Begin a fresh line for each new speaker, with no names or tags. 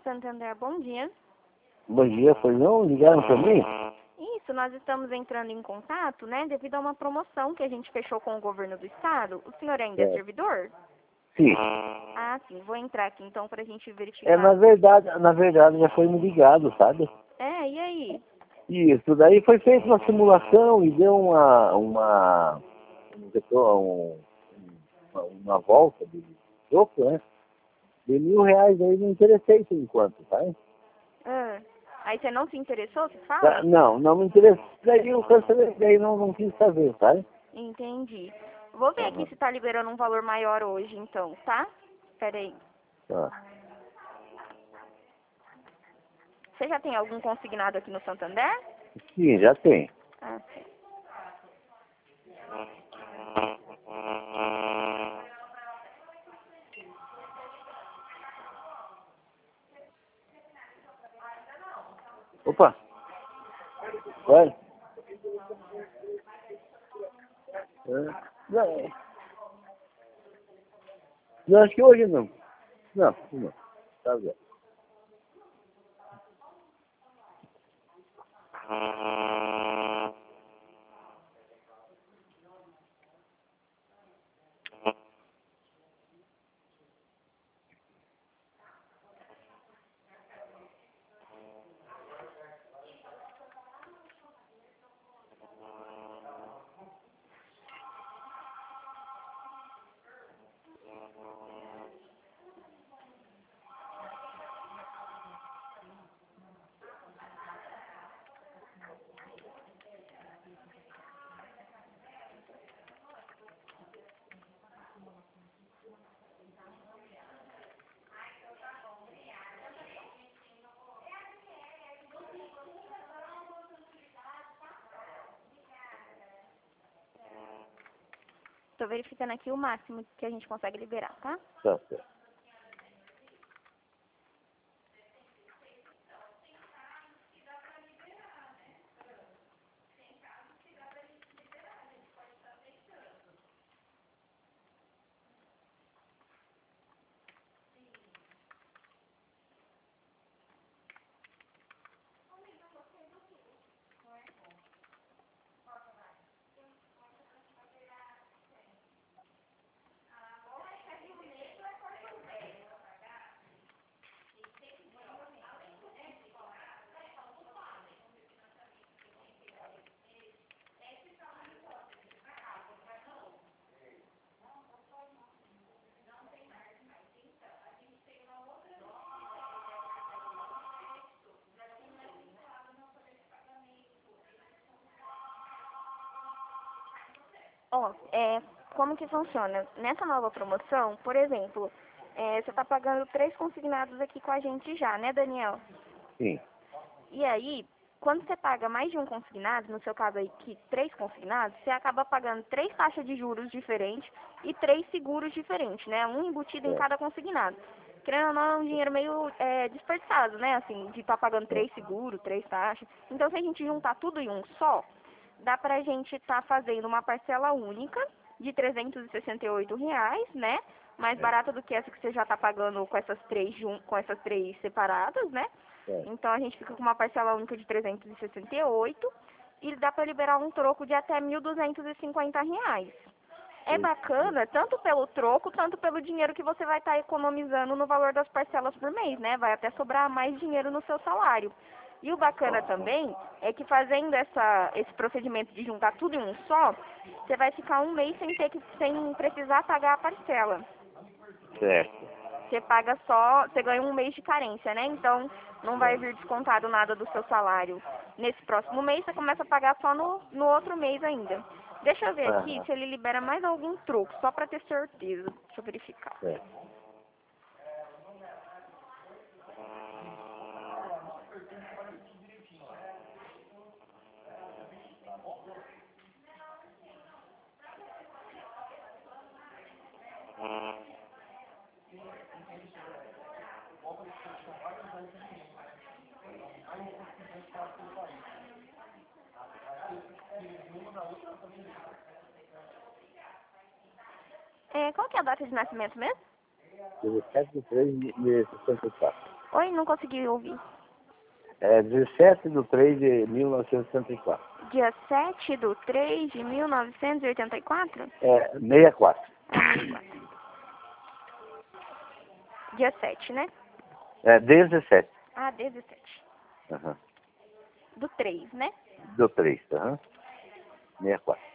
Santander, bom dia.
Bom dia, pois não? Ligaram para mim?
Isso, nós estamos entrando em contato, né, devido a uma promoção que a gente fechou com o governo do estado. O senhor ainda é servidor?
Sim.
Ah, sim. Vou entrar aqui então para a gente verificar.
Na verdade já foi me ligado, sabe?
E aí?
Isso, daí foi feita uma simulação e deu uma volta de troco, né? De R$ 1.000 aí não interessei por enquanto, tá?
Aí você não se interessou, você fala?
Não me interessei, daí eu cancelei, daí não quis fazer, tá?
Entendi. Vou ver aqui se tá liberando um valor maior hoje, então, tá? Pera aí.
Tá.
Você já tem algum consignado aqui no Santander?
Sim, já tem.
Ah, sim.
Opa! Vai. Não, não, acho que hoje não. Não. Tá bem.
Tô verificando aqui o máximo que a gente consegue liberar, tá?
Tá certo.
Ó, como que funciona? Nessa nova promoção, por exemplo, você tá pagando 3 consignados aqui com a gente já, né, Daniel?
Sim.
E aí, quando você paga mais de um consignado, no seu caso aí que 3 consignados, você acaba pagando 3 taxas de juros diferentes e 3 seguros diferentes, né? Um embutido em cada consignado. Querendo ou não, é um dinheiro meio desperdiçado, né? Assim, de estar pagando 3 seguros, 3 taxas. Então, se a gente juntar tudo em um só, dá pra gente estar fazendo uma parcela única de R$ 368, né? Mais barata do que essa que você já está pagando com essas três separadas, né? Então a gente fica com uma parcela única de 368 e dá para liberar um troco de até R$ 1.250. É bacana tanto pelo troco, tanto pelo dinheiro que você vai estar economizando no valor das parcelas por mês, né? Vai até sobrar mais dinheiro no seu salário. E o bacana também é que fazendo esse procedimento de juntar tudo em um só, você vai ficar um mês sem precisar pagar a parcela.
Certo.
Você paga só, você ganha um mês de carência, né? Então não vai vir descontado nada do seu salário. Nesse próximo mês você começa a pagar só no outro mês ainda. Deixa eu ver aqui se ele libera mais algum troco, só para ter certeza. Deixa eu verificar.
Certo.
Qual que é a data de nascimento mesmo?
17 de 3 de 64.
Oi, não consegui ouvir.
É 17/3/1964.
Dia 7/3/1984?
É 64.
Ah, 64. Dia 7, né?
É 17.
Ah, 17.
Aham.
Do 3, né?
Do 3, aham. 64.